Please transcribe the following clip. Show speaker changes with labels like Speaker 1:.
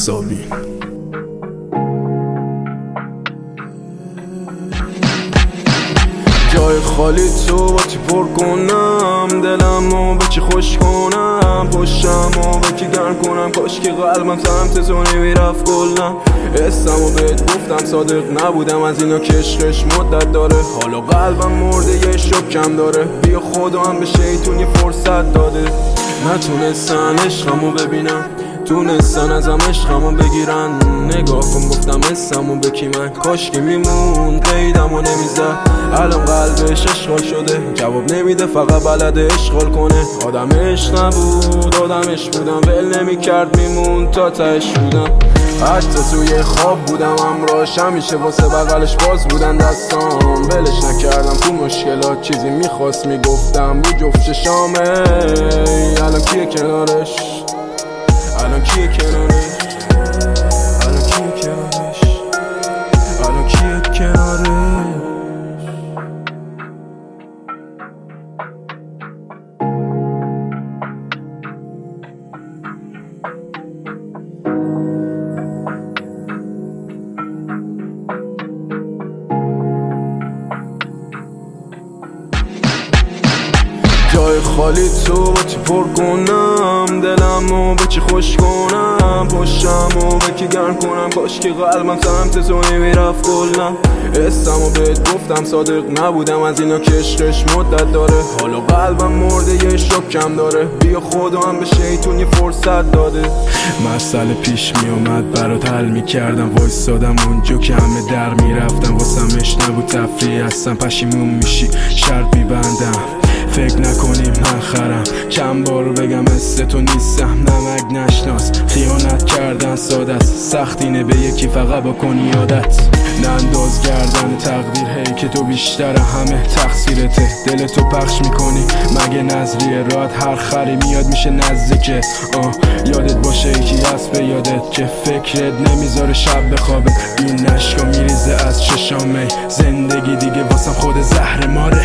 Speaker 1: سابین. جای خالی تو با چی پر کنم، دلمو به چی خوش کنم، پشتمو به کی گرم کنم، کاش که قلبم سمت تو نمیرفت کلا. اسمو بهت گفتم صادق نبودم، از اینا که عشقش مدت داره، حالا قلبم مرده یه شکم داره، بیا خدا هم به شیطون یه فرصت داده. نتونستن عشقمو ببینم، تونستن ازم عشقمو بگیرن، نگاه کن گفتم اسمو بکی من، کاش که میمون قیدمو نمیزد. الان قلبش اشغال شده، جواب نمیده فقط بلده اشغال کنه. آدمش نبود آدمش بودم، ول نمیکرد میمون تا تهش بودم. حتی توی خواب بودم همراهش، همیشه واسه بغلش باز بودن دستام، ولش نکردم تو مشکلات، چیزی میخواست میگفتم رو جفت شامه. الان کیه کنارش؟ الان کیه کنارش؟ الان کیه کنارش؟ الان کیه کنارش؟ جای خالی تو با چی پر کنم، دلمو به چی خوش کنم، پشتمو به کی گرم کنم، کاش که قلبم سمت تو نمیرفت کلا. اسمو بهت گفتم صادق نبودم، از اینا که عشقش مدت داره، حالا قلبم مرده یه شکم داره، بیا خدا هم به شیطون یه فرصت داده. مسئله پیش میومد برات حل میکردم، وایسادم اونجا که همه در میرفتم، واسمش نبود تفریح هستم، پشیمون میشی شرط میبندم. فکر نکنیم من خرم، چند بار بگم مثل تو نیستم، نمک نشناس، خیانت کردن ساده است، سختینه به یکی فقط بکنی عادت. ننداز گردن تقدیر، هی که تو بیشتر همه تقصیرته، دل تو پخش میکنی مگه نظریه راحت، هر خری میاد میشه نزدیکه. یادت باشه یکی هست به یادت که فکرت نمیذاره شب بخوابه، این نشکا میریزه از چشامه، زندگی دیگه واسم خود زهر ماره.